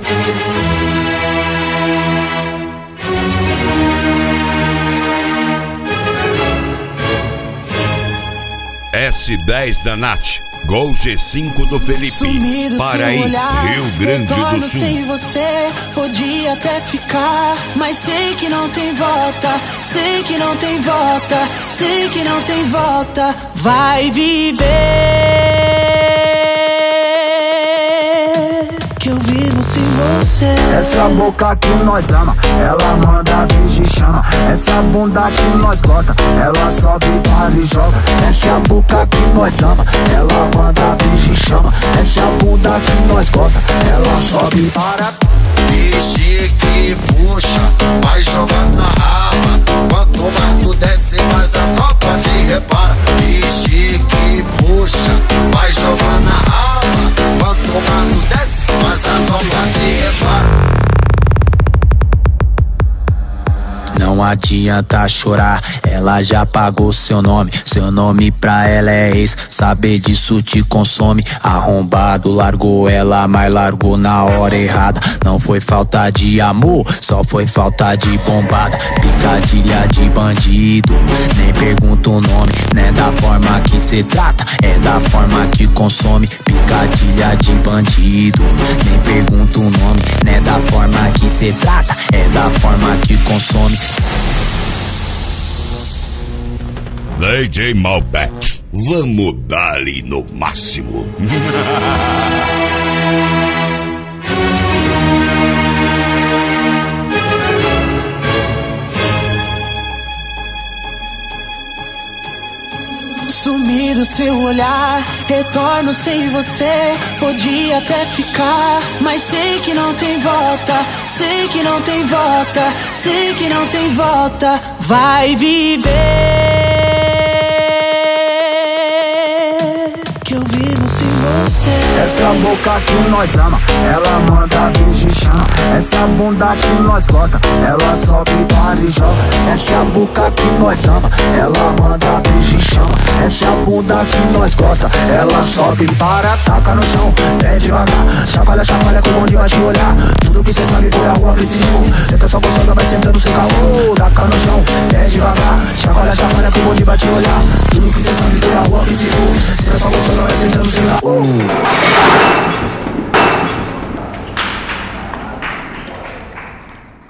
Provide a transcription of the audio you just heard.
S10 da Nath, Gol G5 do Felipe. Sumido para aí, olhar, Rio Grande do Sul. Sem você, podia até ficar, mas sei que não tem volta, sei que não tem volta, sei que não tem volta. Vai viver, que eu vivo sem você. Essa boca que nós ama, ela manda beijo e chama. Essa bunda que nós gosta, ela sobe, para e joga. Essa boca que nós ama, ela manda beijo e chama. Essa bunda que nós gosta, ela sobe, para. Vixe que puxa, vai jogando na raba. Quanto mais tu desce, mais a tropa te repara. Vixe que puxa, vai jogando na raba. Quanto mais tu desce, mais a tropa te repara. Não adianta chorar, ela já pagou seu nome. Seu nome pra ela é ex, saber disso te consome. Arrombado, largou ela, mas largou na hora errada. Não foi falta de amor, só foi falta de bombada. Picadilha de bandido, nem pergunta o nome. Não é da forma que cê trata, é da forma que consome. Picadilha de bandido, nem pergunta o nome. Não é da forma que cê trata, é da forma que consome. DJ Malbec, vamos dar-lhe no máximo. Sumi do seu olhar, retorno sem você. Podia até ficar, mas sei que não tem volta, sei que não tem volta, sei que não tem volta. Vai viver, que eu vivo sem você. Essa boca que nós ama, ela manda beijo e chama. Essa bunda que nós gosta, ela sobe, para e joga. Essa boca que nós ama, ela manda beijo e chama. Essa bunda que nós gosta, ela sobe, para, taca no chão, bem devagar. Chacoalha, chacoalha, que o bonde vai te olhar. Tudo que cê sabe foi a rua que ensinou. Senta só gostosa, vai sentando sem calor. Taca no chão,